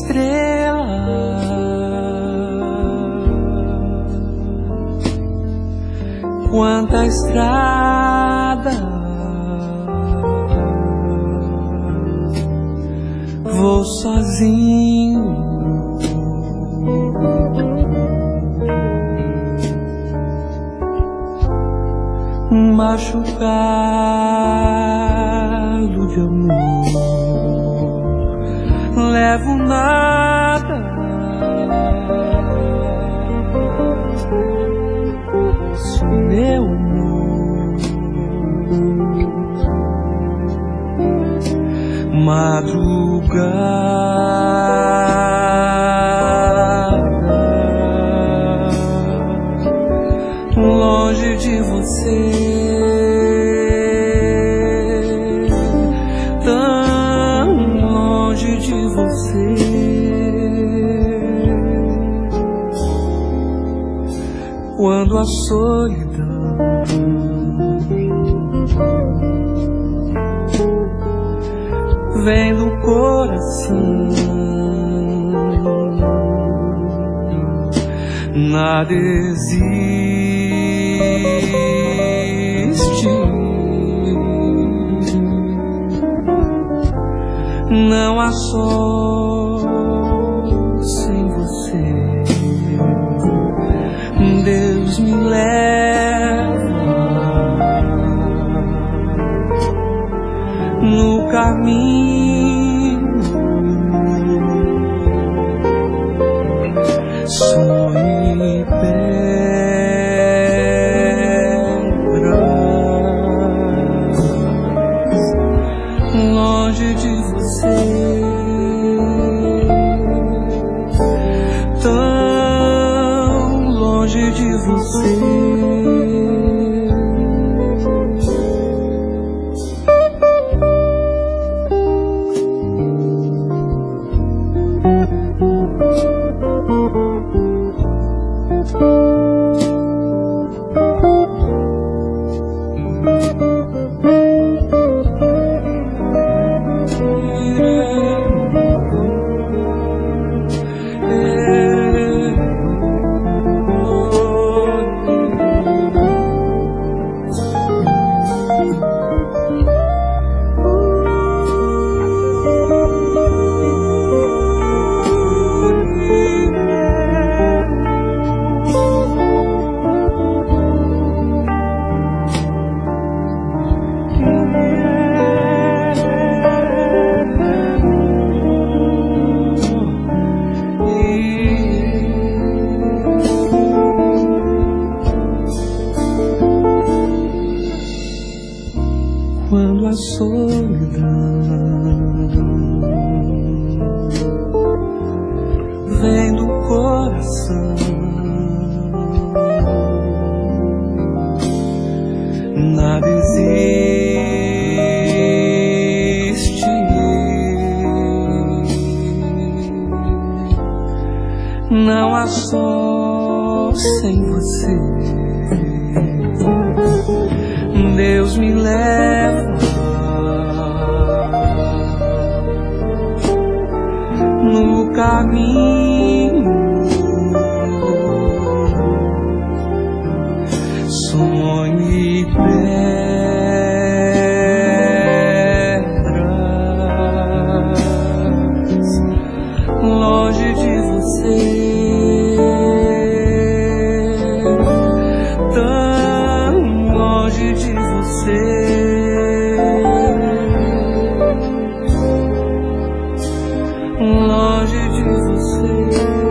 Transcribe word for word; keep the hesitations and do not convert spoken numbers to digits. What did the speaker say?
estrela, quanta estrada vou sozinho, machucado de amor, levo nada, se meu amor, madrugada, longe de você, tão longe de você, quando a solidão vem do coração, nada existe, não há sol sem você. Deus me leva no caminho, sonho e pedras, longe de você, tão longe de você. Quando a solidão vem do coração, nada existe, não há sol sem você. Deus me leva no caminho, sonho e pedras, longe de você, de você, longe de você.